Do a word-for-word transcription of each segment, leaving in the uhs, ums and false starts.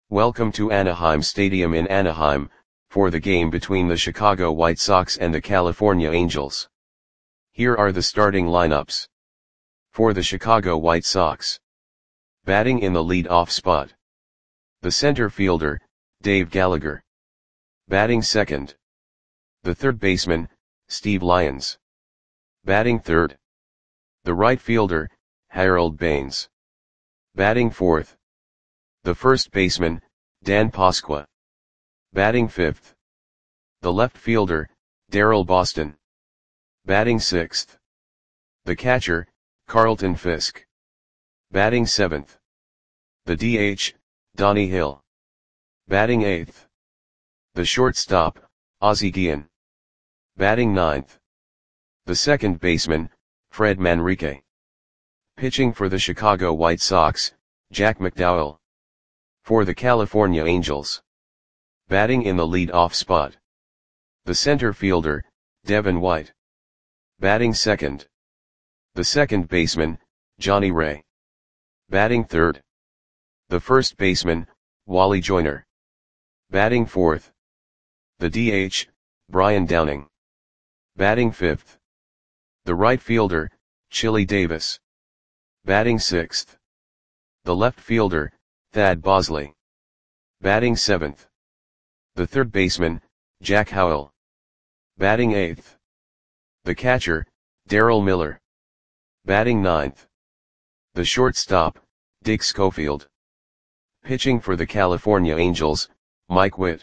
Welcome to Anaheim Stadium in Anaheim, for the game between the Chicago White Sox and the California Angels. Here are the starting lineups. For the Chicago White Sox. Batting in the lead-off spot. The center fielder, Dave Gallagher. Batting second. The third baseman, Steve Lyons. Batting third. The right fielder, Harold Baines. Batting fourth. The first baseman, Dan Pasqua. Batting fifth. The left fielder, Daryl Boston. Batting sixth. The catcher, Carlton Fisk. Batting seventh. The D H, Donnie Hill. Batting eighth. The shortstop, Ozzie Guillen. Batting ninth. The second baseman, Fred Manrique. Pitching for the Chicago White Sox, Jack McDowell. For the California Angels. Batting in the lead-off spot. The center fielder, Devin White. Batting second. The second baseman, Johnny Ray. Batting third. The first baseman, Wally Joyner. Batting fourth. The D H, Brian Downing. Batting fifth. The right fielder, Chili Davis. Batting sixth. The left fielder, Thad Bosley. Batting seventh. The third baseman, Jack Howell. Batting eighth. The catcher, Darryl Miller. Batting ninth. The shortstop, Dick Schofield. Pitching for the California Angels, Mike Witt.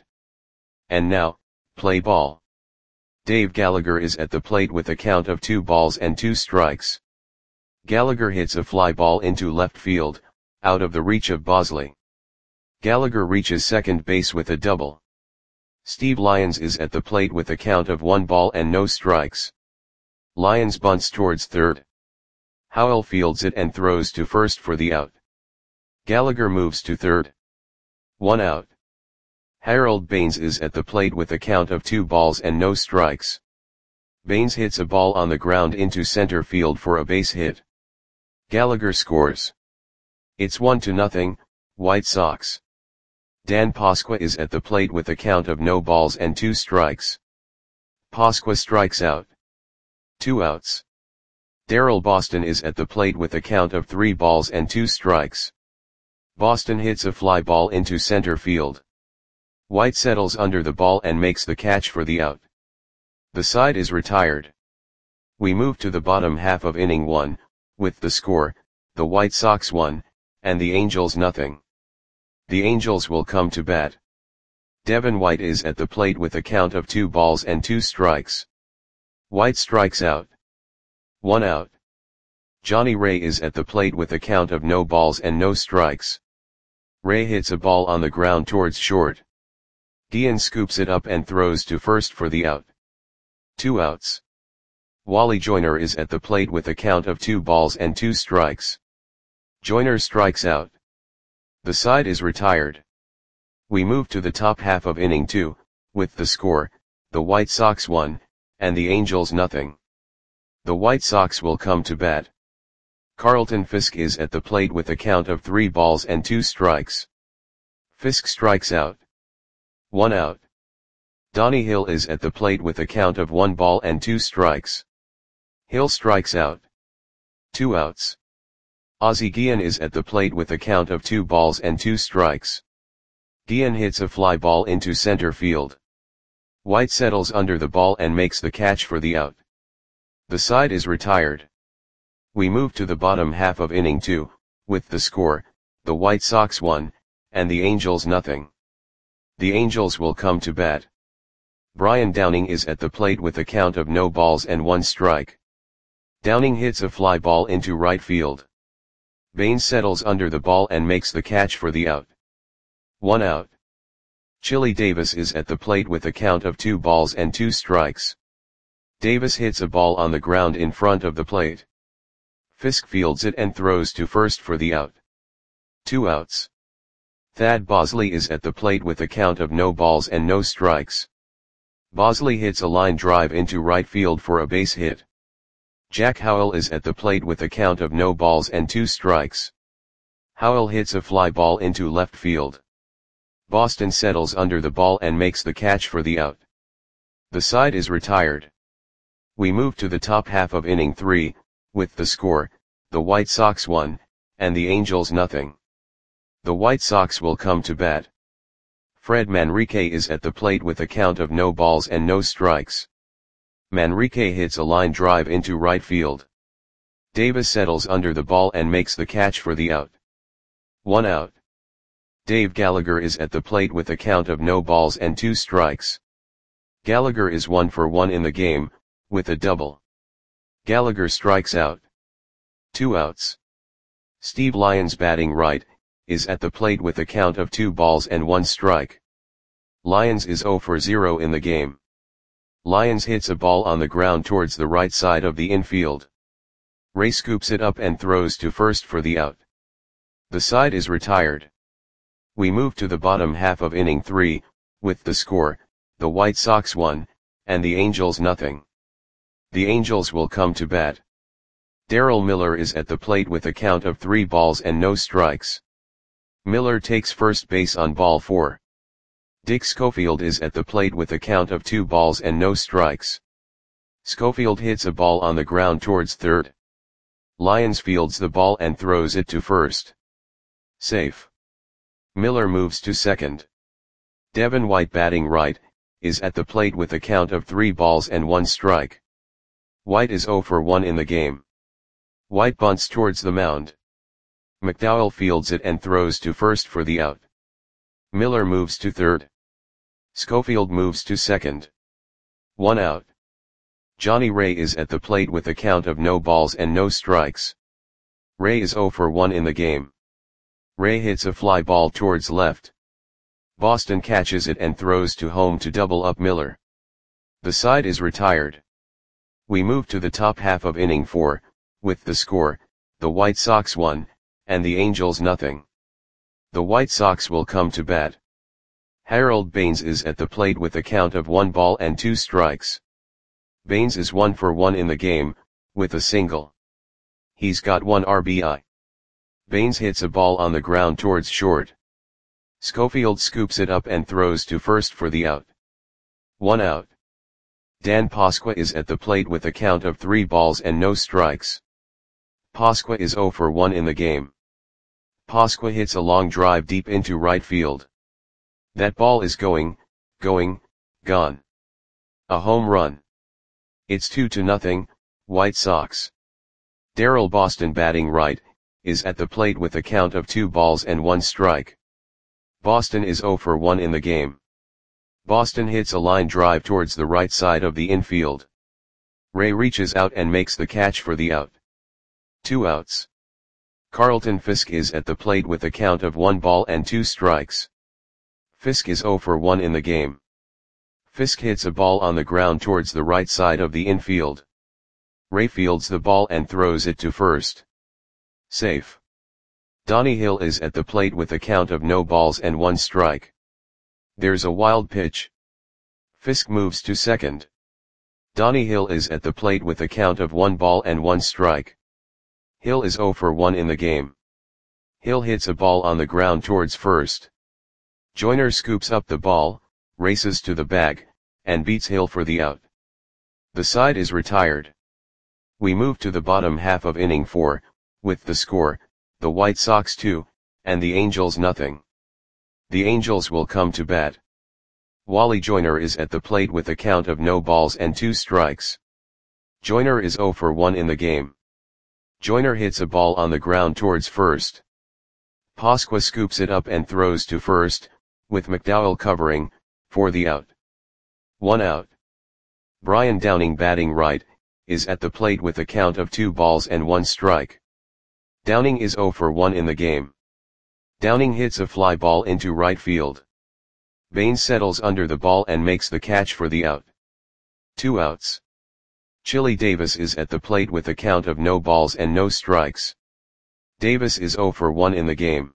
And now, play ball. Dave Gallagher is at the plate with a count of two balls and two strikes. Gallagher hits a fly ball into left field, out of the reach of Bosley. Gallagher reaches second base with a double. Steve Lyons is at the plate with a count of one ball and no strikes. Lyons bunts towards third. Howell fields it and throws to first for the out. Gallagher moves to third. One out. Harold Baines is at the plate with a count of two balls and no strikes. Baines hits a ball on the ground into center field for a base hit. Gallagher scores. It's one to nothing, White Sox. Dan Pasqua is at the plate with a count of no balls and two strikes. Pasqua strikes out. Two outs. Daryl Boston is at the plate with a count of three balls and two strikes. Boston hits a fly ball into center field. White settles under the ball and makes the catch for the out. The side is retired. We move to the bottom half of inning one, with the score, the White Sox one, and the Angels nothing. The Angels will come to bat. Devin White is at the plate with a count of two balls and two strikes. White strikes out. One out. Johnny Ray is at the plate with a count of no balls and no strikes. Ray hits a ball on the ground towards short. Guillen scoops it up and throws to first for the out. Two outs. Wally Joyner is at the plate with a count of two balls and two strikes. Joyner strikes out. The side is retired. We move to the top half of inning two, with the score, the White Sox one, and the Angels nothing. The White Sox will come to bat. Carlton Fisk is at the plate with a count of three balls and two strikes. Fisk strikes out. One out. Donnie Hill is at the plate with a count of one ball and two strikes. Hill strikes out. Two outs. Ozzie Guillen is at the plate with a count of two balls and two strikes. Guillen hits a fly ball into center field. White settles under the ball and makes the catch for the out. The side is retired. We move to the bottom half of inning two, with the score, the White Sox one, and the Angels nothing. The Angels will come to bat. Brian Downing is at the plate with a count of no balls and one strike. Downing hits a fly ball into right field. Baines settles under the ball and makes the catch for the out. One out. Chili Davis is at the plate with a count of two balls and two strikes. Davis hits a ball on the ground in front of the plate. Fisk fields it and throws to first for the out. Two outs. Thad Bosley is at the plate with a count of no balls and no strikes. Bosley hits a line drive into right field for a base hit. Jack Howell is at the plate with a count of no balls and two strikes. Howell hits a fly ball into left field. Boston settles under the ball and makes the catch for the out. The side is retired. We move to the top half of inning three, with the score, the White Sox one, and the Angels nothing. The White Sox will come to bat. Fred Manrique is at the plate with a count of no balls and no strikes. Manrique hits a line drive into right field. Davis settles under the ball and makes the catch for the out. One out. Dave Gallagher is at the plate with a count of no balls and two strikes. Gallagher is one for one in the game, with a double. Gallagher strikes out. Two outs. Steve Lyons, batting right, is at the plate with a count of two balls and one strike. Lyons is zero for zero in the game. Lyons hits a ball on the ground towards the right side of the infield. Ray scoops it up and throws to first for the out. The side is retired. We move to the bottom half of inning three, with the score, the White Sox one, and the Angels nothing. The Angels will come to bat. Darrell Miller is at the plate with a count of three balls and no strikes. Miller takes first base on ball four. Dick Schofield is at the plate with a count of two balls and no strikes. Schofield hits a ball on the ground towards third. Lyons fields the ball and throws it to first. Safe. Miller moves to second. Devin White, batting right, is at the plate with a count of three balls and one strike. White is zero for one in the game. White bunts towards the mound. McDowell fields it and throws to first for the out. Miller moves to third. Schofield moves to second. One out. Johnny Ray is at the plate with a count of no balls and no strikes. Ray is zero for one in the game. Ray hits a fly ball towards left. Boston catches it and throws to home to double up Miller. The side is retired. We move to the top half of inning four, with the score, the White Sox one, and the Angels nothing. The White Sox will come to bat. Harold Baines is at the plate with a count of one ball and two strikes. Baines is one for one in the game, with a single. He's got one R B I. Baines hits a ball on the ground towards short. Schofield scoops it up and throws to first for the out. One out. Dan Pasqua is at the plate with a count of three balls and no strikes. Pasqua is zero for one in the game. Pasqua hits a long drive deep into right field. That ball is going, going, gone. A home run. It's two to nothing, White Sox. Darrell Boston, batting right, is at the plate with a count of two balls and one strike. Boston is zero for one in the game. Boston hits a line drive towards the right side of the infield. Ray reaches out and makes the catch for the out. Two outs. Carlton Fisk is at the plate with a count of one ball and two strikes. Fisk is zero for one in the game. Fisk hits a ball on the ground towards the right side of the infield. Ray fields the ball and throws it to first. Safe. Donnie Hill is at the plate with a count of no balls and one strike. There's a wild pitch. Fisk moves to second. Donnie Hill is at the plate with a count of one ball and one strike. Hill is zero for one in the game. Hill hits a ball on the ground towards first. Joyner scoops up the ball, races to the bag, and beats Hill for the out. The side is retired. We move to the bottom half of inning four, with the score, the White Sox two, and the Angels nothing. The Angels will come to bat. Wally Joyner is at the plate with a count of no balls and two strikes. Joyner is zero for one in the game. Joyner hits a ball on the ground towards first. Pasqua scoops it up and throws to first, with McDowell covering, for the out. One out. Brian Downing, batting right, is at the plate with a count of two balls and one strike. Downing is zero for one in the game. Downing hits a fly ball into right field. Baines settles under the ball and makes the catch for the out. Two outs. Chili Davis is at the plate with a count of no balls and no strikes. Davis is zero for one in the game.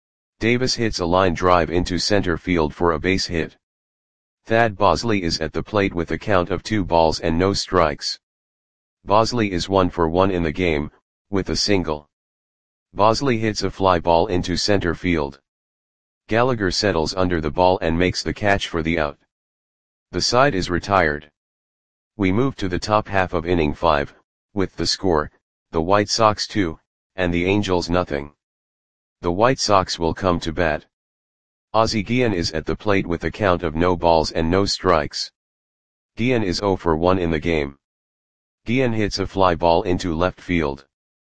Davis hits a line drive into center field for a base hit. Thad Bosley is at the plate with a count of two balls and no strikes. Bosley is one for one in the game, with a single. Bosley hits a fly ball into center field. Gallagher settles under the ball and makes the catch for the out. The side is retired. We move to the top half of inning five, with the score, the White Sox two, and the Angels nothing. The White Sox will come to bat. Ozzie Guillen is at the plate with a count of no balls and no strikes. Guillen is oh for one in the game. Guillen hits a fly ball into left field.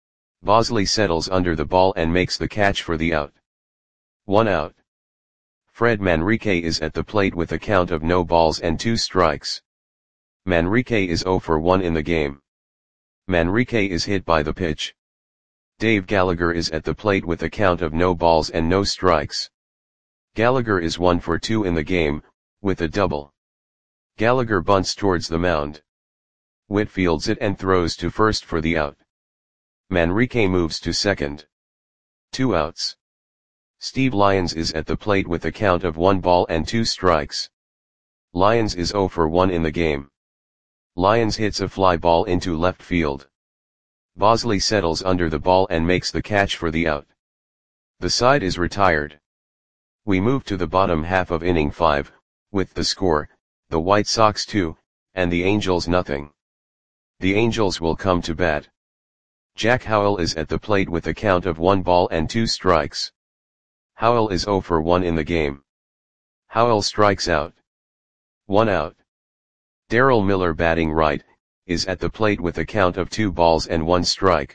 Bosley settles under the ball and makes the catch for the out. One out. Fred Manrique is at the plate with a count of no balls and two strikes. Manrique is oh for one in the game. Manrique is hit by the pitch. Dave Gallagher is at the plate with a count of no balls and no strikes. Gallagher is one for two in the game, with a double. Gallagher bunts towards the mound. Witt fields it and throws to first for the out. Manrique moves to second. Two outs. Steve Lyons is at the plate with a count of one ball and two strikes. Lyons is oh for one in the game. Lyons hits a fly ball into left field. Bosley settles under the ball and makes the catch for the out. The side is retired. We move to the bottom half of inning five, with the score, the White Sox two, and the Angels nothing. The Angels will come to bat. Jack Howell is at the plate with a count of one ball and two strikes. Howell is oh for one in the game. Howell strikes out. One out. Darrell Miller, batting right, is at the plate with a count of two balls and one strike.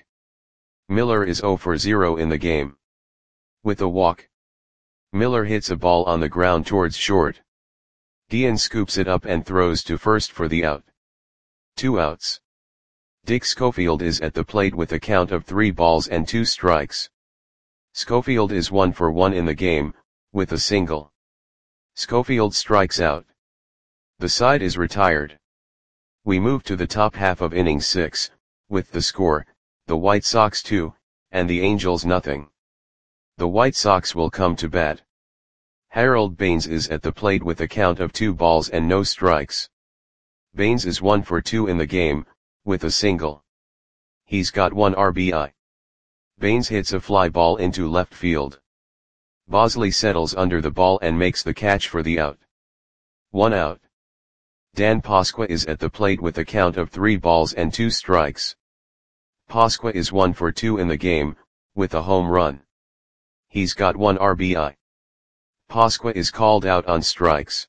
Miller is oh for zero in the game. With a walk. Miller hits a ball on the ground towards short. Guillen scoops it up and throws to first for the out. Two outs. Dick Schofield is at the plate with a count of three balls and two strikes. Schofield is one for one in the game, with a single. Schofield strikes out. The side is retired. We move to the top half of inning six, with the score, the White Sox two, and the Angels nothing. The White Sox will come to bat. Harold Baines is at the plate with a count of two balls and no strikes. Baines is one for two in the game, with a single. He's got one R B I. Baines hits a fly ball into left field. Bosley settles under the ball and makes the catch for the out. One out. Dan Pasqua is at the plate with a count of three balls and two strikes. Pasqua is one for two in the game, with a home run. He's got one R B I. Pasqua is called out on strikes.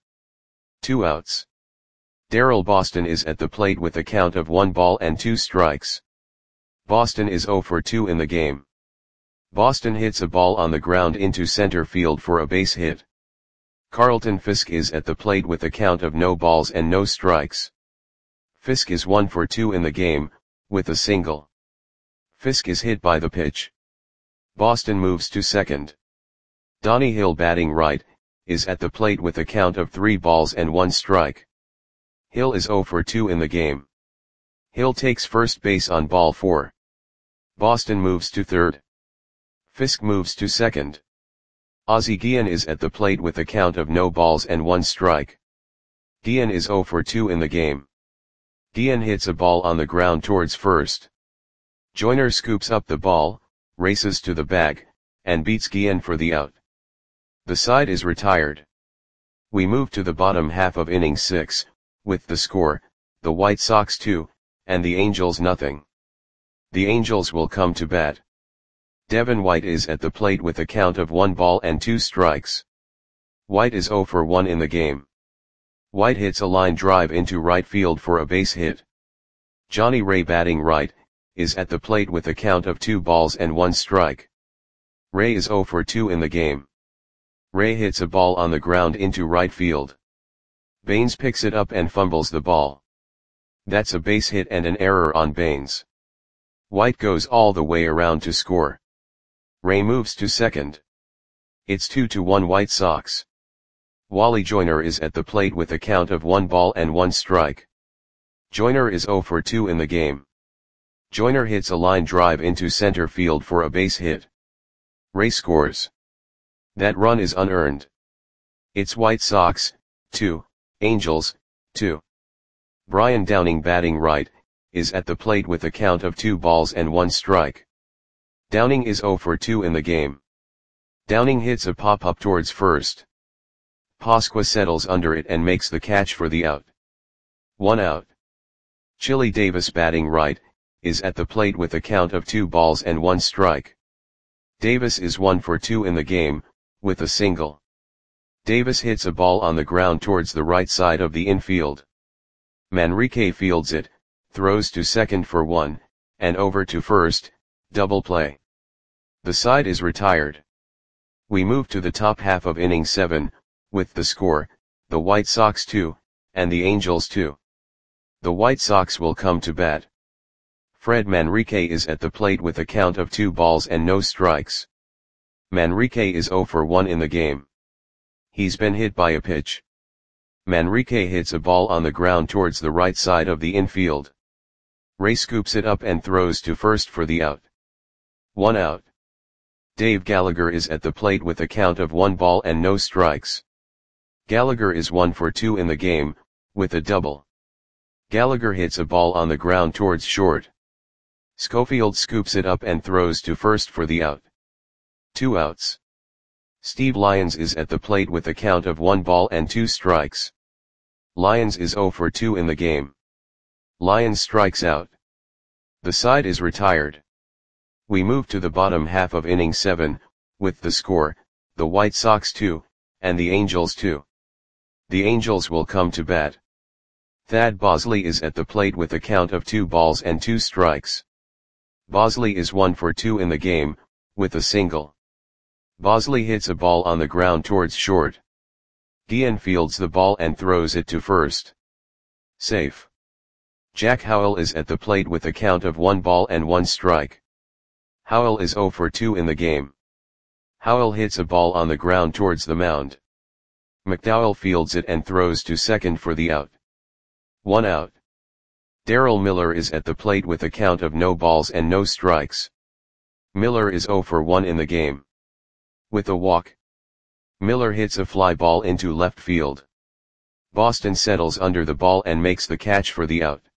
Two outs. Darrell Boston is at the plate with a count of one ball and two strikes. Boston is oh for two in the game. Boston hits a ball on the ground into center field for a base hit. Carlton Fisk is at the plate with a count of no balls and no strikes. Fisk is one for two in the game, with a single. Fisk is hit by the pitch. Boston moves to second. Donnie Hill, batting right, is at the plate with a count of three balls and one strike. Hill is oh for two in the game. Hill takes first base on ball four. Boston moves to third. Fisk moves to second. Ozzie Guillen is at the plate with a count of no balls and one strike. Guillen is oh for two in the game. Guillen hits a ball on the ground towards first. Joyner scoops up the ball, races to the bag, and beats Guillen for the out. The side is retired. We move to the bottom half of inning six, with the score, the White Sox two, and the Angels nothing. The Angels will come to bat. Devin White is at the plate with a count of one ball and two strikes. White is oh for one in the game. White hits a line drive into right field for a base hit. Johnny Ray, batting right, is at the plate with a count of two balls and one strike. Ray is oh for two in the game. Ray hits a ball on the ground into right field. Baines picks it up and fumbles the ball. That's a base hit and an error on Baines. White goes all the way around to score. Ray moves to second. It's two to one White Sox. Wally Joyner is at the plate with a count of one ball and one strike. Joyner is oh for two in the game. Joyner hits a line drive into center field for a base hit. Ray scores. That run is unearned. It's White Sox, two, Angels, two. Brian Downing, batting right, is at the plate with a count of two balls and one strike. Downing is oh for two in the game. Downing hits a pop-up towards first. Pasqua settles under it and makes the catch for the out. One out. Chili Davis, batting right, is at the plate with a count of two balls and one strike. Davis is one for two in the game, with a single. Davis hits a ball on the ground towards the right side of the infield. Manrique fields it, throws to second for one, and over to first, double play. The side is retired. We move to the top half of inning seven, with the score, the White Sox two, and the Angels two. The White Sox will come to bat. Fred Manrique is at the plate with a count of two balls and no strikes. Manrique is zero for one in the game. He's been hit by a pitch. Manrique hits a ball on the ground towards the right side of the infield. Ray scoops it up and throws to first for the out. One out. Dave Gallagher is at the plate with a count of one ball and no strikes. Gallagher is one for two in the game, with a double. Gallagher hits a ball on the ground towards short. Schofield scoops it up and throws to first for the out. Two outs. Steve Lyons is at the plate with a count of one ball and two strikes. Lyons is zero for two in the game. Lyons strikes out. The side is retired. We move to the bottom half of inning seven, with the score, the White Sox two, and the Angels two. The Angels will come to bat. Thad Bosley is at the plate with a count of two balls and two strikes. Bosley is one for two in the game, with a single. Bosley hits a ball on the ground towards short. Guillen fields the ball and throws it to first. Safe. Jack Howell is at the plate with a count of one ball and one strike. Howell is zero for two in the game. Howell hits a ball on the ground towards the mound. McDowell fields it and throws to second for the out. One out. Darrell Miller is at the plate with a count of no balls and no strikes. Miller is zero for one in the game. With a walk. Miller hits a fly ball into left field. Boston settles under the ball and makes the catch for the out.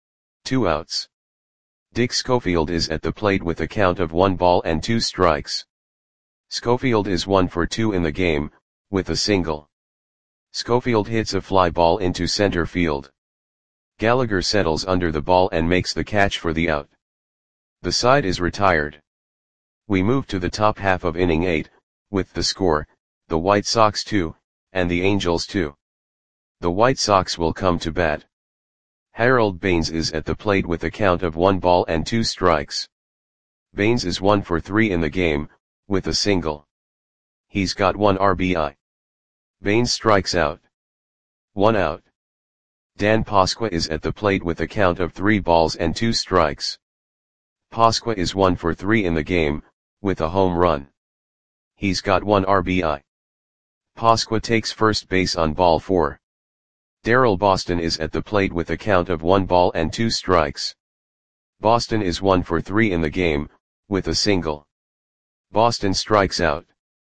Two outs. Dick Schofield is at the plate with a count of one ball and two strikes. Schofield is one for two in the game, with a single. Schofield hits a fly ball into center field. Gallagher settles under the ball and makes the catch for the out. The side is retired. We move to the top half of inning eight, with the score, the White Sox two, and the Angels two. The White Sox will come to bat. Harold Baines is at the plate with a count of one ball and two strikes. Baines is one for three in the game, with a single. He's got one R B I. Baines strikes out. One out. Dan Pasqua is at the plate with a count of three balls and two strikes. Pasqua is one for three in the game, with a home run. He's got one R B I. Pasqua takes first base on ball four. Darrell Boston is at the plate with a count of one ball and two strikes. Boston is one for three in the game, with a single. Boston strikes out.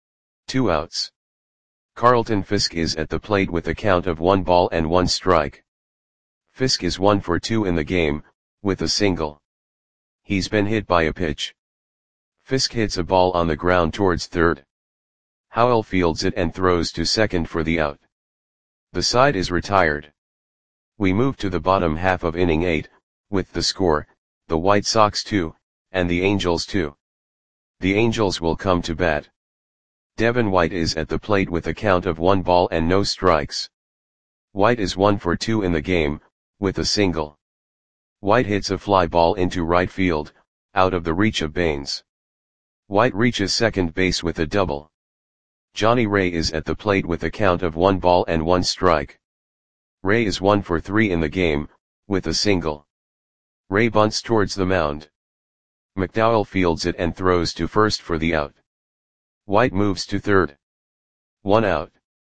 Two outs. Carlton Fisk is at the plate with a count of one ball and one strike. Fisk is one for two in the game, with a single. He's been hit by a pitch. Fisk hits a ball on the ground towards third. Howell fields it and throws to second for the out. The side is retired. We move to the bottom half of inning eight, with the score, the White Sox two, and the Angels two. The Angels will come to bat. Devin White is at the plate with a count of one ball and no strikes. White is one for two in the game, with a single. White hits a fly ball into right field, out of the reach of Baines. White reaches second base with a double. Johnny Ray is at the plate with a count of one ball and one strike. Ray is one for three in the game, with a single. Ray bunts towards the mound. McDowell fields it and throws to first for the out. White moves to third. One out.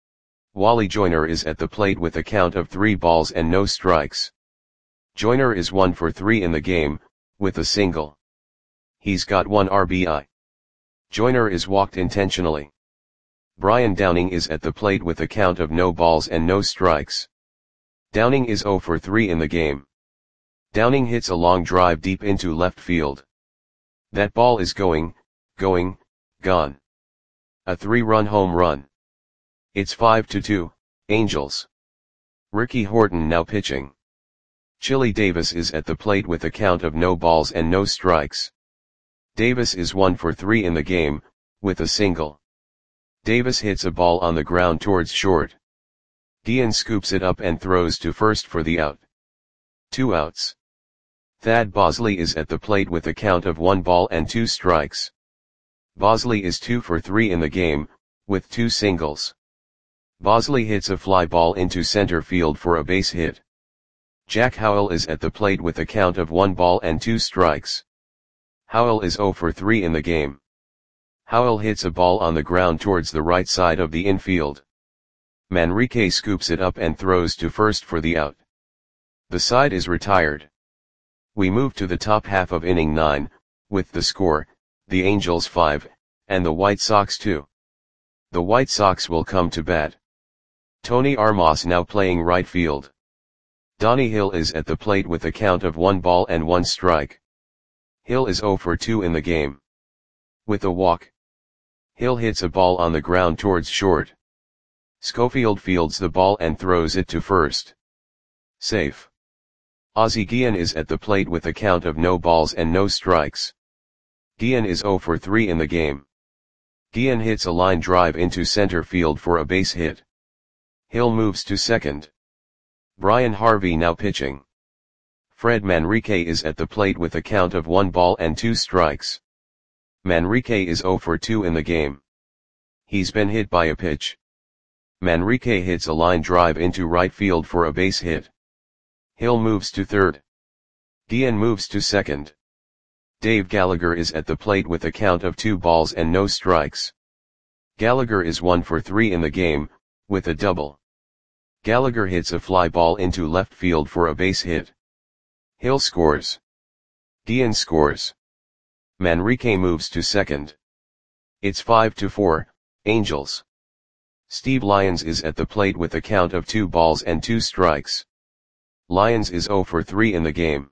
Wally Joyner is at the plate with a count of three balls and no strikes. Joyner is one for three in the game, with a single. He's got one R B I. Joyner is walked intentionally. Brian Downing is at the plate with a count of no balls and no strikes. Downing is zero for three in the game. Downing hits a long drive deep into left field. That ball is going, going, gone. A three-run home run. It's five to two, Angels. Ricky Horton now pitching. Chili Davis is at the plate with a count of no balls and no strikes. Davis is one for three in the game, with a single. Davis hits a ball on the ground towards short. Guillen scoops it up and throws to first for the out. Two outs. Thad Bosley is at the plate with a count of one ball and two strikes. Bosley is two for three in the game, with two singles. Bosley hits a fly ball into center field for a base hit. Jack Howell is at the plate with a count of one ball and two strikes. Howell is zero for three in the game. Howell hits a ball on the ground towards the right side of the infield. Manrique scoops it up and throws to first for the out. The side is retired. We move to the top half of inning nine, with the score, the Angels five, and the White Sox two. The White Sox will come to bat. Tony Armas now playing right field. Donnie Hill is at the plate with a count of one ball and one strike. Hill is zero for two in the game. With a walk. Hill hits a ball on the ground towards short. Schofield fields the ball and throws it to first. Safe. Ozzie Guillen is at the plate with a count of no balls and no strikes. Guillen is zero for three in the game. Guillen hits a line drive into center field for a base hit. Hill moves to second. Brian Harvey now pitching. Fred Manrique is at the plate with a count of one ball and two strikes. Manrique is zero for two in the game. He's been hit by a pitch. Manrique hits a line drive into right field for a base hit. Hill moves to third. Guillen moves to second. Dave Gallagher is at the plate with a count of two balls and no strikes. Gallagher is one for three in the game, with a double. Gallagher hits a fly ball into left field for a base hit. Hill scores. Guillen scores. Manrique moves to second. It's five to four, Angels. Steve Lyons is at the plate with a count of two balls and two strikes. Lyons is zero for three in the game.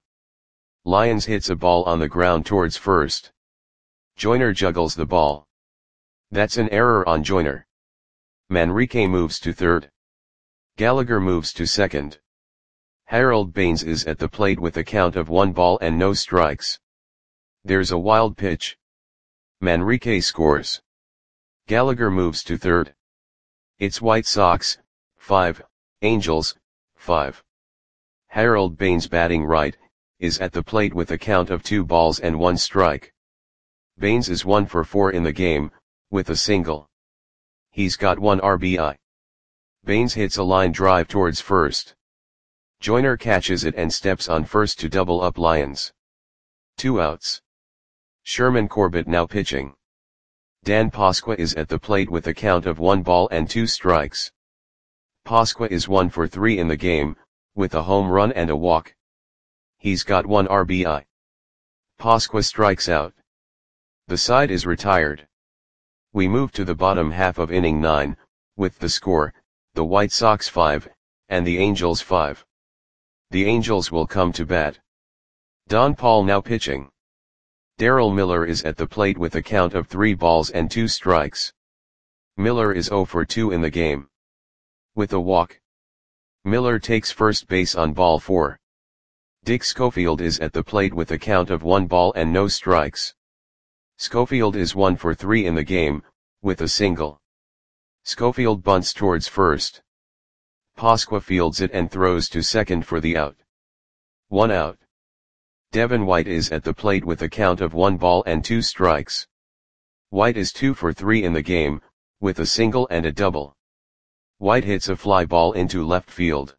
Lyons hits a ball on the ground towards first. Joyner juggles the ball. That's an error on Joyner. Manrique moves to third. Gallagher moves to second. Harold Baines is at the plate with a count of one ball and no strikes. There's a wild pitch. Manrique scores. Gallagher moves to third. It's White Sox, five, Angels, five. Harold Baines batting right, is at the plate with a count of two balls and one strike. Baines is one for four in the game, with a single. He's got one R B I. Baines hits a line drive towards first. Joyner catches it and steps on first to double up Lyons. Two outs. Sherman Corbett now pitching. Dan Pasqua is at the plate with a count of one ball and two strikes. Pasqua is one for three in the game, with a home run and a walk. He's got one R B I. Pasqua strikes out. The side is retired. We move to the bottom half of inning nine, with the score, the White Sox five, and the Angels five. The Angels will come to bat. Don Paul now pitching. Darrell Miller is at the plate with a count of three balls and two strikes. Miller is zero for two in the game. With a walk. Miller takes first base on ball four. Dick Schofield is at the plate with a count of one ball and no strikes. Schofield is one for three in the game, with a single. Schofield bunts towards first. Pasqua fields it and throws to second for the out. One out. Devin White is at the plate with a count of one ball and two strikes. White is two for three in the game, with a single and a double. White hits a fly ball into left field.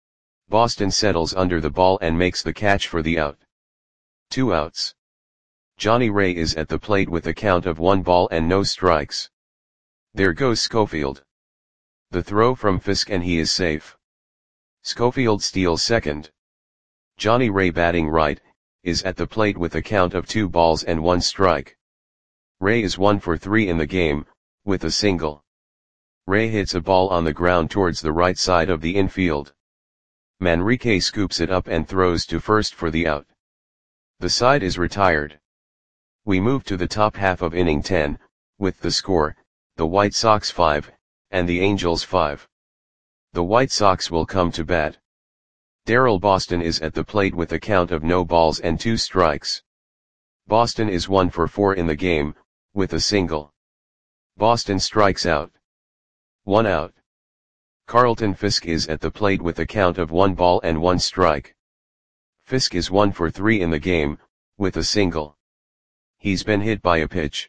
Boston settles under the ball and makes the catch for the out. Two outs. Johnny Ray is at the plate with a count of one ball and no strikes. There goes Schofield. The throw from Fisk and he is safe. Schofield steals second. Johnny Ray batting right, is at the plate with a count of two balls and one strike. Ray is one for three in the game, with a single. Ray hits a ball on the ground towards the right side of the infield. Manrique scoops it up and throws to first for the out. The side is retired. We move to the top half of inning ten, with the score, the White Sox five, and the Angels five. The White Sox will come to bat. Darryl Boston is at the plate with a count of no balls and two strikes. Boston is one for four in the game, with a single. Boston strikes out. One out. Carlton Fisk is at the plate with a count of one ball and one strike. Fisk is one for three in the game, with a single. He's been hit by a pitch.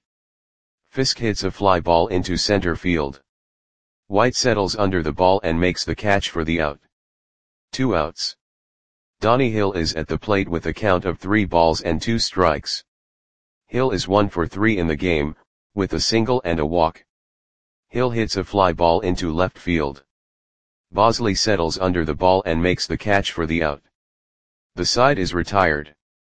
Fisk hits a fly ball into center field. White settles under the ball and makes the catch for the out. Two outs. Donnie Hill is at the plate with a count of three balls and two strikes. Hill is one for three in the game, with a single and a walk. Hill hits a fly ball into left field. Bosley settles under the ball and makes the catch for the out. The side is retired.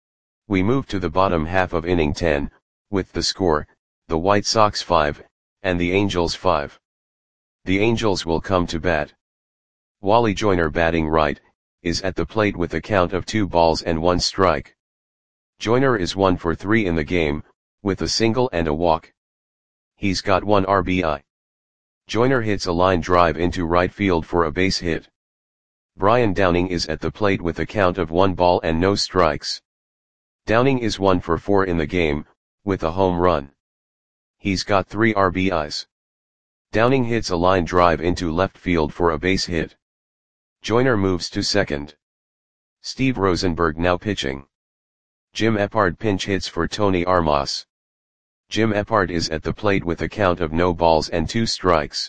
We move to the bottom half of inning ten, with the score, the White Sox five, and the Angels five. The Angels will come to bat. Wally Joyner, batting right, is at the plate with a count of two balls and one strike. Joyner is one for three in the game, with a single and a walk. He's got one R B I. Joyner hits a line drive into right field for a base hit. Brian Downing is at the plate with a count of one ball and no strikes. Downing is one for four in the game, with a home run. He's got three R B Is. Downing hits a line drive into left field for a base hit. Joyner moves to second. Steve Rosenberg now pitching. Jim Eppard pinch hits for Tony Armas. Jim Eppard is at the plate with a count of no balls and two strikes.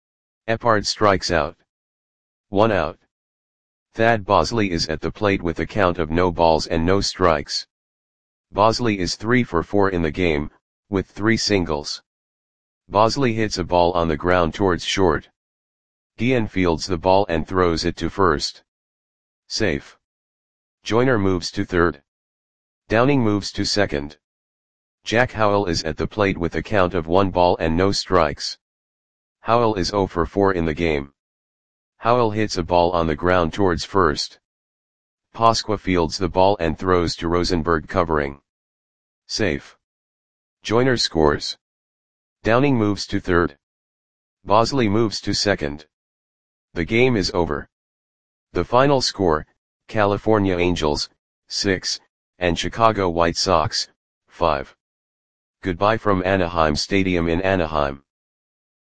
Eppard strikes out. One out. Thad Bosley is at the plate with a count of no balls and no strikes. Bosley is three for four in the game, with three singles. Bosley hits a ball on the ground towards short. Guillen fields the ball and throws it to first. Safe. Joyner moves to third. Downing moves to second. Jack Howell is at the plate with a count of one ball and no strikes. Howell is zero for four in the game. Howell hits a ball on the ground towards first. Pasqua fields the ball and throws to Rosenberg, covering. Safe. Joyner scores. Downing moves to third. Bosley moves to second. The game is over. The final score, California Angels, six, and Chicago White Sox, five. Goodbye from Anaheim Stadium in Anaheim.